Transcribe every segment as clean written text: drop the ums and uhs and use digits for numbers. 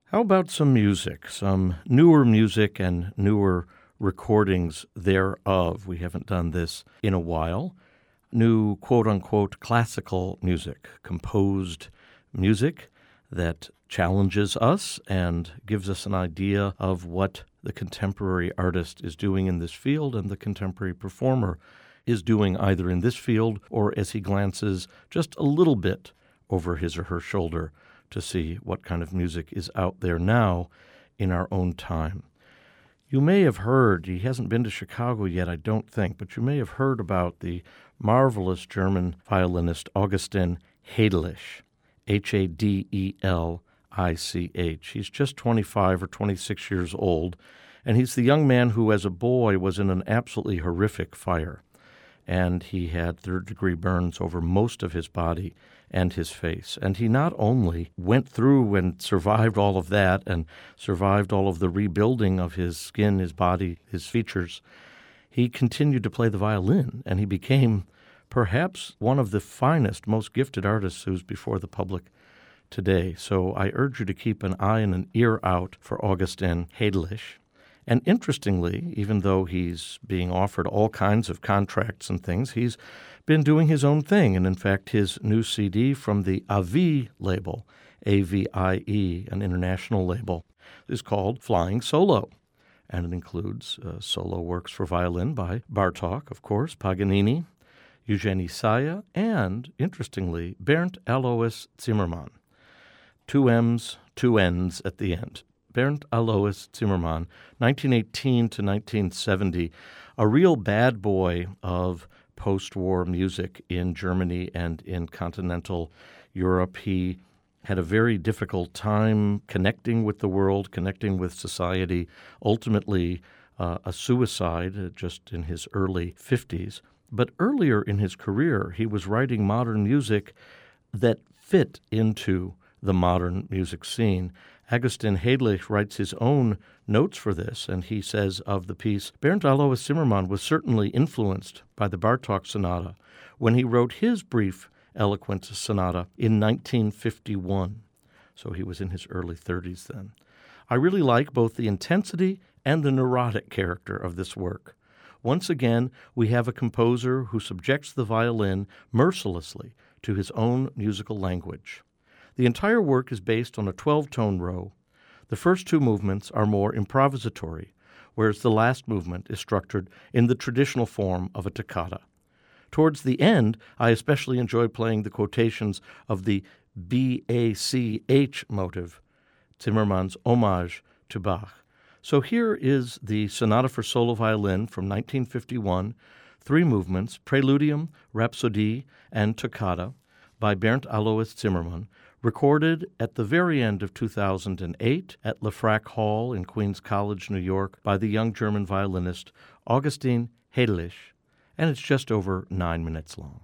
How about some music, some newer music and newer recordings thereof? We haven't done this in a while. New quote-unquote classical music, composed music that challenges us and gives us an idea of what the contemporary artist is doing in this field and the contemporary performer is doing either in this field or as he glances just a little bit over his or her shoulder to see what kind of music is out there now in our own time. You may have heard, he hasn't been to Chicago yet, I don't think, but you may have heard about the marvelous German violinist Augustin Hadelich, Hadelich. He's just 25 or 26 years old, and he's the young man who, as a boy, was in an absolutely horrific fire, and he had third-degree burns over most of his body and his face. And he not only went through and survived all of that and survived all of the rebuilding of his skin, his body, his features, he continued to play the violin, and he became perhaps one of the finest, most gifted artists who's before the public today. So I urge you to keep an eye and an ear out for Augustin Hadelich. And interestingly, even though he's being offered all kinds of contracts and things, he's been doing his own thing. And in fact, his new CD from the Avie label, AVIE, an international label, is called Flying Solo. And it includes solo works for violin by Bartók, of course, Paganini, Eugenie Saya, and, interestingly, Bernd Alois Zimmermann. 2 M's, 2 N's at the end. Bernd Alois Zimmermann, 1918 to 1970, a real bad boy of post-war music in Germany and in continental Europe. He had a very difficult time connecting with the world, connecting with society, ultimately a suicide just in his early 50s. But earlier in his career, he was writing modern music that fit into the modern music scene. Augustin Hadelich writes his own notes for this, and he says of the piece, Bernd Alois Zimmermann was certainly influenced by the Bartók Sonata when he wrote his brief, eloquent sonata in 1951. So he was in his early 30s then. I really like both the intensity and the neurotic character of this work. Once again, we have a composer who subjects the violin mercilessly to his own musical language. The entire work is based on a 12-tone row. The first 2 movements are more improvisatory, whereas the last movement is structured in the traditional form of a toccata. Towards the end, I especially enjoy playing the quotations of the BACH motive, Zimmermann's homage to Bach. So here is the Sonata for Solo Violin from 1951, 3 movements, Preludium, Rhapsodie, and Toccata, by Bernd Alois Zimmermann, recorded at the very end of 2008 at Lefrak Hall in Queens College, New York, by the young German violinist Augustin Hadelich, and it's just over 9 minutes long.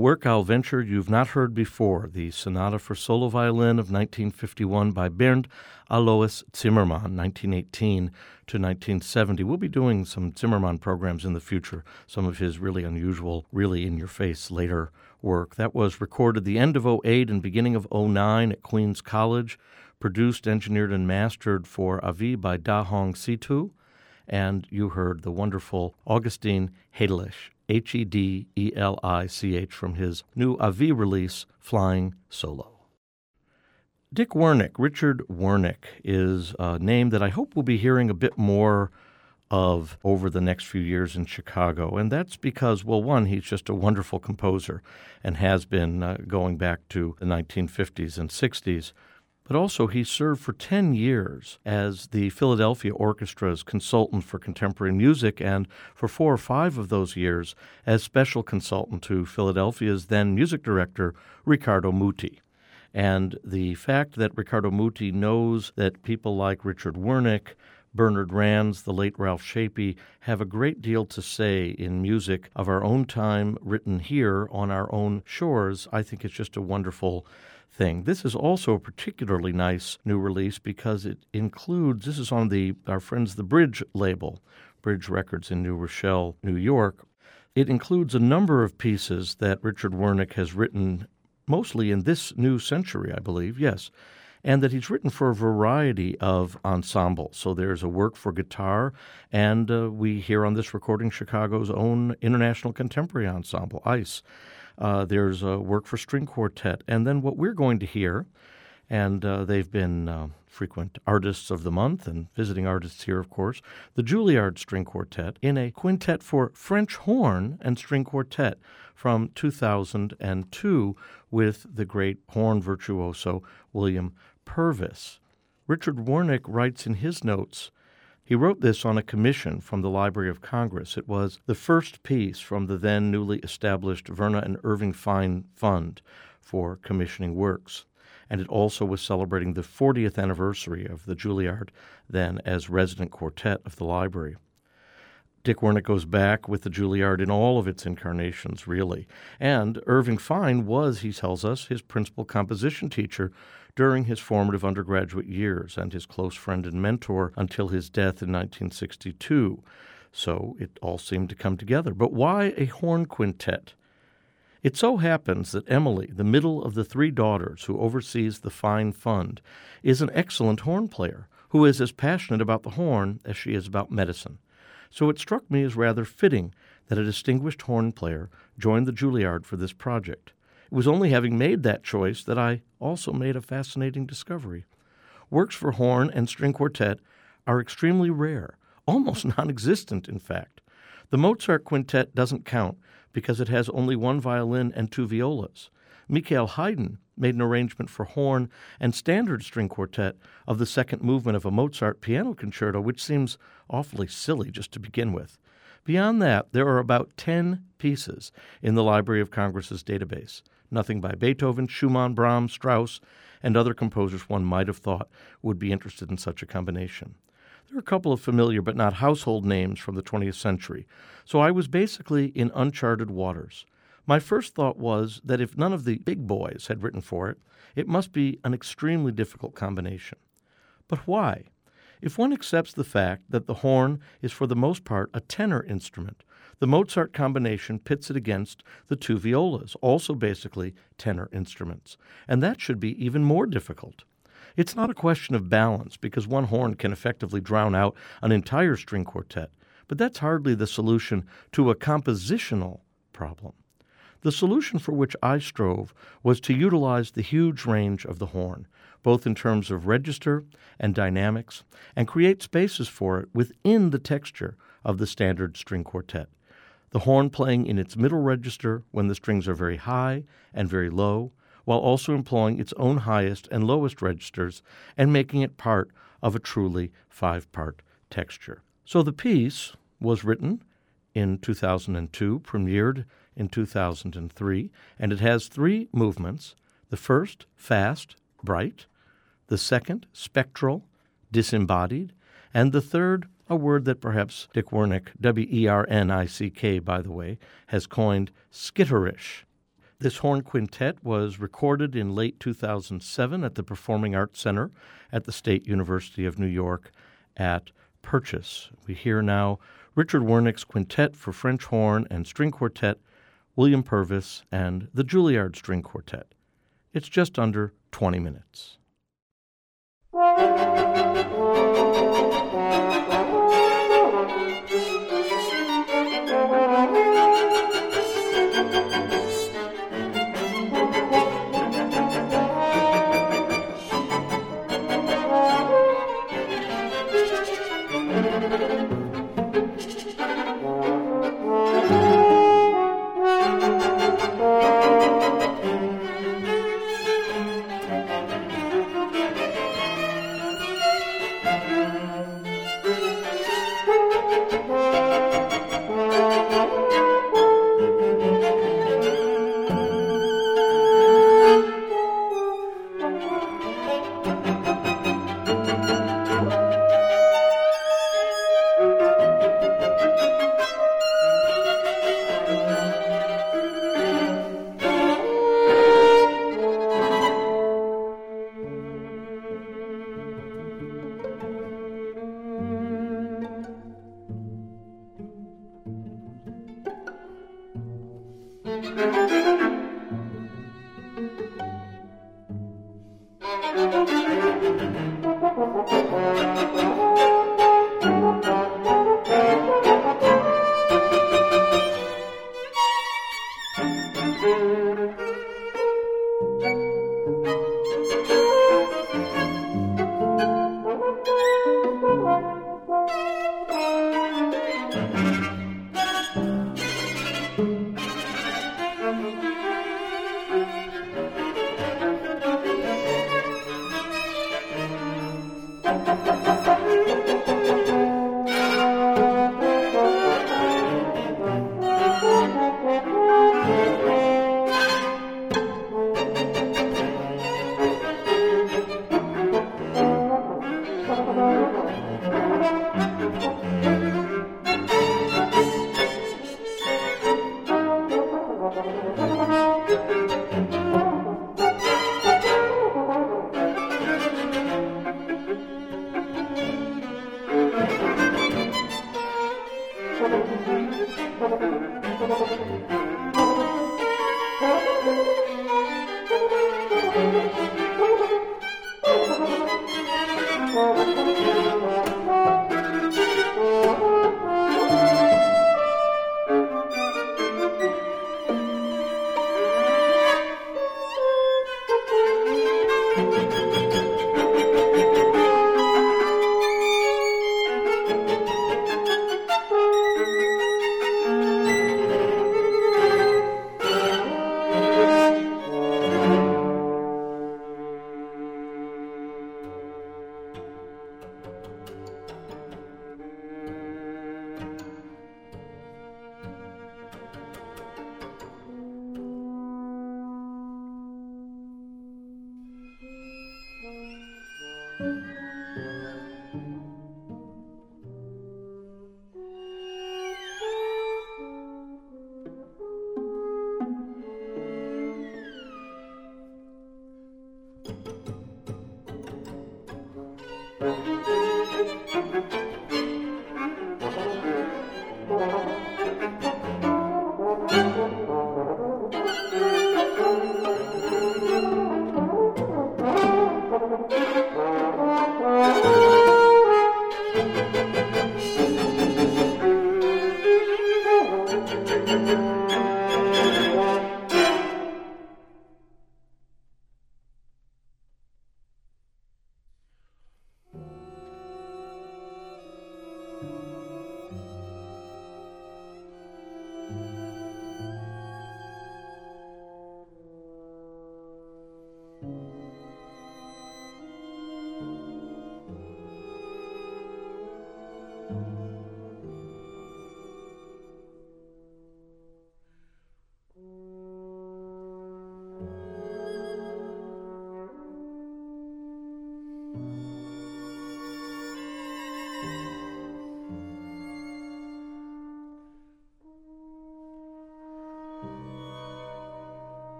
work I'll venture you've not heard before, the Sonata for Solo Violin of 1951 by Bernd Alois Zimmermann, 1918 to 1970. We'll be doing some Zimmermann programs in the future, some of his really unusual, really in-your-face later work. That was recorded the end of '08 and beginning of '09 at Queens College, produced, engineered, and mastered for Avi by Da Hong Situ, and you heard the wonderful Augustin Hedlich, Hedlich, from his new Avi release, Flying Solo. Dick Wernick, Richard Wernick, is a name that I hope we'll be hearing a bit more of over the next few years in Chicago. And that's because, well, one, he's just a wonderful composer and has been going back to the 1950s and 60s. But also he served for 10 years as the Philadelphia Orchestra's consultant for contemporary music, and for 4 or 5 of those years as special consultant to Philadelphia's then music director, Riccardo Muti. And the fact that Riccardo Muti knows that people like Richard Wernick, Bernard Rands, the late Ralph Shapey, have a great deal to say in music of our own time written here on our own shores, I think it's just a wonderful thing. This is also a particularly nice new release because it includes, this is on our friends the Bridge label, Bridge Records in New Rochelle, New York. It includes a number of pieces that Richard Wernick has written mostly in this new century, I believe, yes, and that he's written for a variety of ensembles. So there's a work for guitar, and we hear on this recording Chicago's own International Contemporary Ensemble, ICE. There's a work for string quartet. And then what we're going to hear, and they've been frequent artists of the month and visiting artists here, of course, the Juilliard String Quartet in a quintet for French horn and string quartet from 2002 with the great horn virtuoso William Purvis. Richard Wernick writes in his notes, he wrote this on a commission from the Library of Congress. It was the first piece from the then newly established Verna and Irving Fine Fund for commissioning works. And it also was celebrating the 40th anniversary of the Juilliard, then as resident quartet of the library. Dick Wernick goes back with the Juilliard in all of its incarnations, really. And Irving Fine was, he tells us, his principal composition teacher during his formative undergraduate years and his close friend and mentor until his death in 1962. So it all seemed to come together. But why a horn quintet? It so happens that Emily, the middle of the 3 daughters who oversees the Fine Fund, is an excellent horn player who is as passionate about the horn as she is about medicine. So it struck me as rather fitting that a distinguished horn player joined the Juilliard for this project. It was only having made that choice that I also made a fascinating discovery. Works for horn and string quartet are extremely rare, almost non-existent, in fact. The Mozart quintet doesn't count because it has only 1 violin and 2 violas. Michael Haydn made an arrangement for horn and standard string quartet of the second movement of a Mozart piano concerto, which seems awfully silly just to begin with. Beyond that, there are about 10 pieces in the Library of Congress's database. Nothing by Beethoven, Schumann, Brahms, Strauss, and other composers one might have thought would be interested in such a combination. There are a couple of familiar but not household names from the 20th century, so I was basically in uncharted waters. My first thought was that if none of the big boys had written for it, it must be an extremely difficult combination. But why? If one accepts the fact that the horn is for the most part a tenor instrument, the Mozart combination pits it against the 2 violas, also basically tenor instruments, and that should be even more difficult. It's not a question of balance, because 1 horn can effectively drown out an entire string quartet, but that's hardly the solution to a compositional problem. The solution for which I strove was to utilize the huge range of the horn, both in terms of register and dynamics, and create spaces for it within the texture of the standard string quartet. The horn playing in its middle register when the strings are very high and very low, while also employing its own highest and lowest registers and making it part of a truly 5-part texture. So the piece was written in 2002, premiered in 2003, and it has 3 movements. The first, fast, bright. The second, spectral, disembodied. And the third, a word that perhaps Dick Wernick, Wernick, by the way, has coined, skitterish. This horn quintet was recorded in late 2007 at the Performing Arts Center at the State University of New York at Purchase. We hear now Richard Wernick's Quintet for French Horn and String Quartet, William Purvis, and the Juilliard String Quartet. It's just under 20 minutes.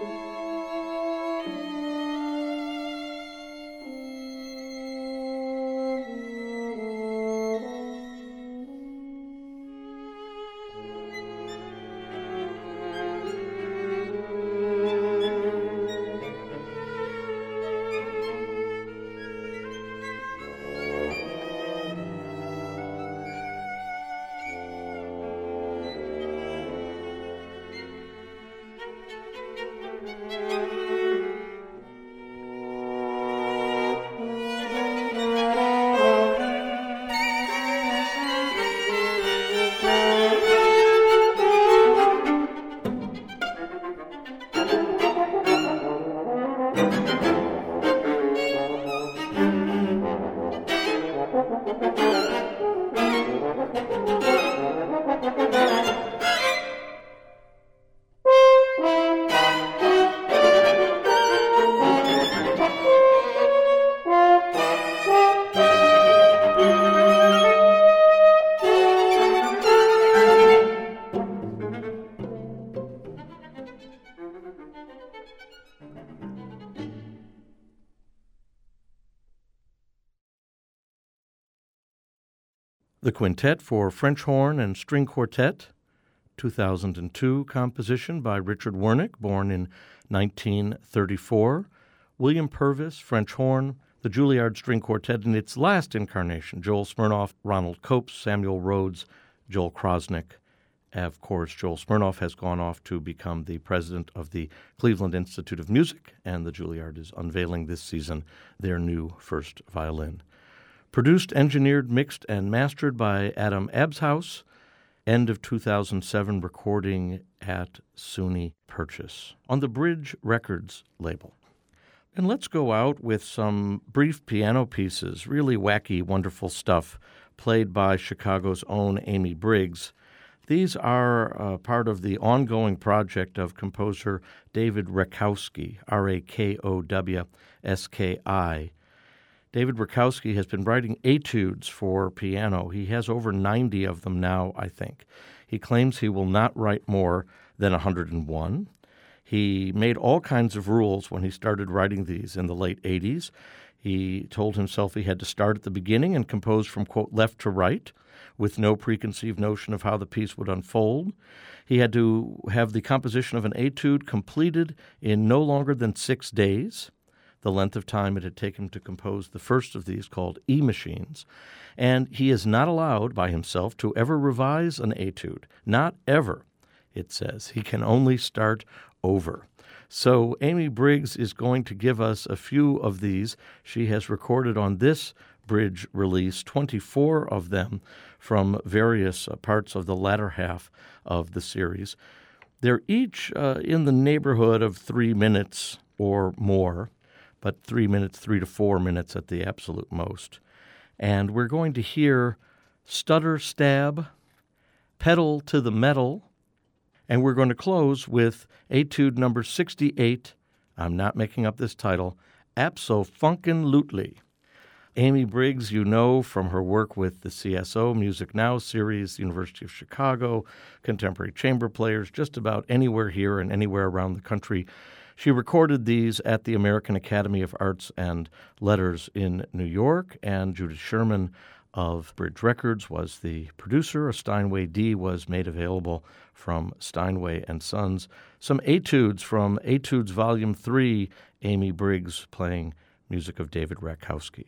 The Quintet for French Horn and String Quartet, 2002 composition by Richard Wernick, born in 1934. William Purvis, French horn. The Juilliard String Quartet in its last incarnation, Joel Smirnoff, Ronald Copes, Samuel Rhodes, Joel Krosnick. Of course, Joel Smirnoff has gone off to become the president of the Cleveland Institute of Music, and the Juilliard is unveiling this season their new first violin. Produced, engineered, mixed, and mastered by Adam Abshaus. End of 2007 recording at SUNY Purchase on the Bridge Records label. And let's go out with some brief piano pieces, really wacky, wonderful stuff, played by Chicago's own Amy Briggs. These are part of the ongoing project of composer David Rakowski, Rakowski. David Rakowski has been writing etudes for piano. He has over 90 of them now, I think. He claims he will not write more than 101. He made all kinds of rules when he started writing these in the late 80s. He told himself he had to start at the beginning and compose from, quote, left to right, with no preconceived notion of how the piece would unfold. He had to have the composition of an etude completed in no longer than 6 days, the length of time it had taken to compose the first of these, called E-Machines. And he is not allowed by himself to ever revise an etude. Not ever, it says. He can only start over. So Amy Briggs is going to give us a few of these. She has recorded on this Bridge release 24 of them from various parts of the latter half of the series. They're each in the neighborhood of 3 minutes or more, but 3 minutes, 3 to 4 minutes at the absolute most. And we're going to hear Stutter Stab, Pedal to the Metal, and we're going to close with etude number 68, I'm not making up this title, Abso-Funkin' Amy Briggs, you know from her work with the CSO Music Now series, the University of Chicago, contemporary chamber players, just about anywhere here and anywhere around the country. She recorded these at the American Academy of Arts and Letters in New York, and Judith Sherman of Bridge Records was the producer. A Steinway D was made available from Steinway and Sons. Some etudes from Etudes Volume 3, Amy Briggs playing music of David Rakowski.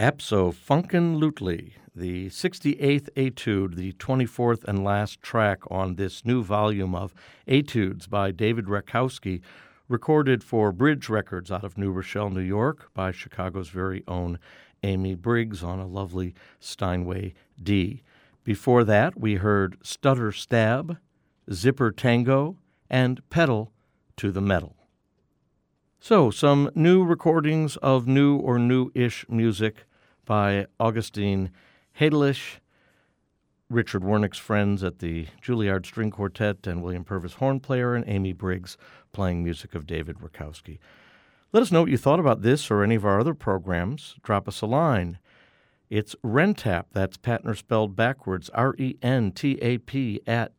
Abso-Funkin' the 68th Etude, the 24th and last track on this new volume of Etudes by David Rakowski, recorded for Bridge Records out of New Rochelle, New York, by Chicago's very own Amy Briggs on a lovely Steinway D. Before that, we heard Stutter Stab, Zipper Tango, and Pedal to the Metal. So, some new recordings of new or new-ish music by Augustine Hedelish, Richard Wernick's friends at the Juilliard String Quartet, and William Purvis horn player, and Amy Briggs playing music of David Rakowski. Let us know what you thought about this or any of our other programs. Drop us a line. It's Rentap, that's Patner spelled backwards, RENTAP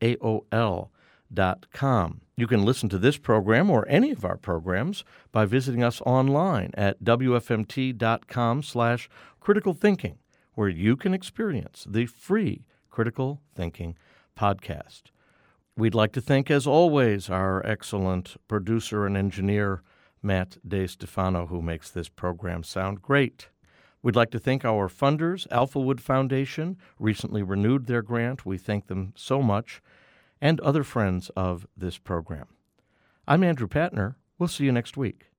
@AOL.com. You can listen to this program or any of our programs by visiting us online at wfmt.com/critical thinking, where you can experience the free Critical Thinking podcast. We'd like to thank, as always, our excellent producer and engineer, Matt DeStefano, who makes this program sound great. We'd like to thank our funders. Alphawood Foundation recently renewed their grant. We thank them so much, and other friends of this program. I'm Andrew Patner. We'll see you next week.